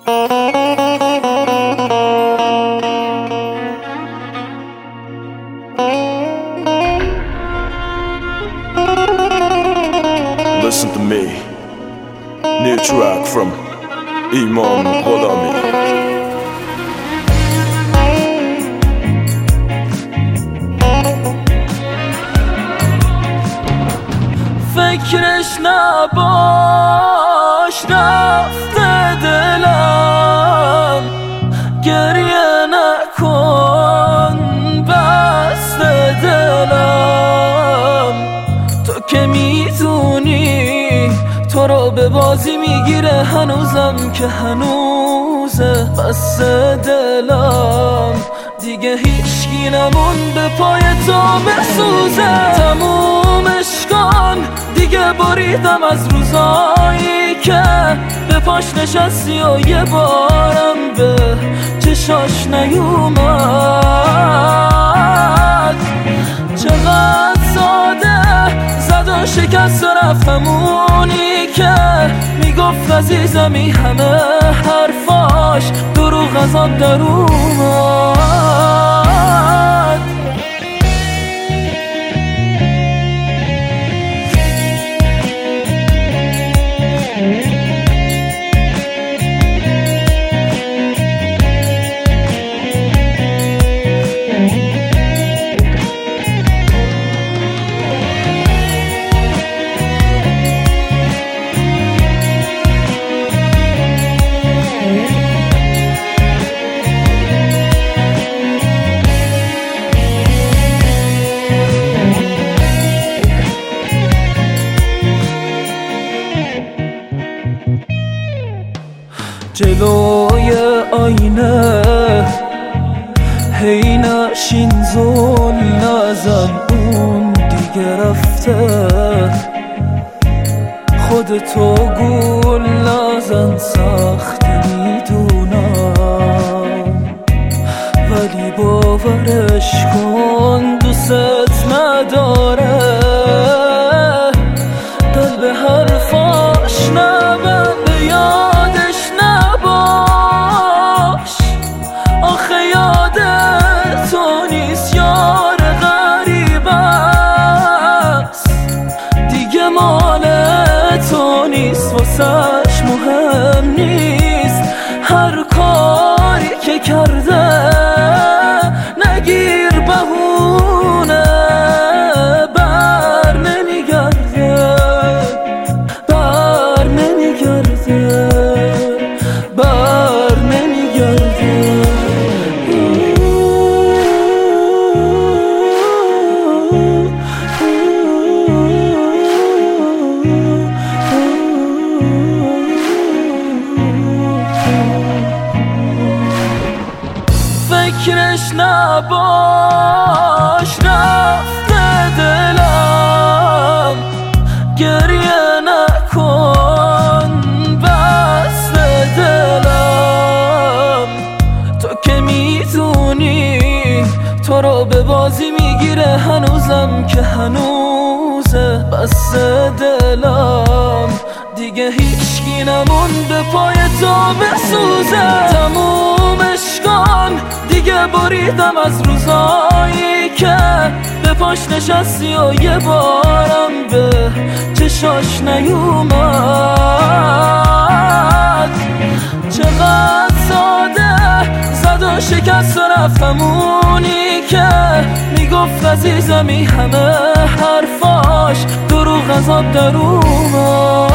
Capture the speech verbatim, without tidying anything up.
Listen to me. New track from Imam Gholami. فکرش نباش رفته دلم، گریه نکن بسته دلم. تو که میدونی تو رو به بازی میگیره هنوزم که هنوزه بسته دلم. دیگه هیچکی نمونده پای تو بسوزه. تمومش کن دیگه، بریدم از روزایی که به پاش نشستی و یه بارم به چشاش نیومد. چقدر ساده زد و شکست و رفت همونی که میگفت عزیزمی همه حرفاش دروغ از آب در اومد. جلوی آینه هی نشین زل نزن، اون دیگه رفته. خودتو گول نزن، سخت میدونم، ولی باورش کن دوست نداره. دل به حرفاش نبنده، یادش نباش. آخه یاد تو نیست، یار غریب است. دیگه مال تو نیست، واسش مهم نیست. هر کاری که کرده نگیر بهونه، بر نمیگرده، بر نمیگرده، بر نمیگرده. فکرش نباش رفته دلم، گریه نکن بسته دلم. تو که میدونی تو رو به بازی میگیره هنوزم که هنوزه بسته دلم. دیگه هیچکی نمونده پای تو بسوزه. تمومش کن دیگه، بریدم از روزایی که به پاش نشستی و یه بارم به چشاش نیومد. چقدر ساده زد و شکست و رفت همونی که میگفت عزیزمی همه حرفاش دروغ از آب در اومد.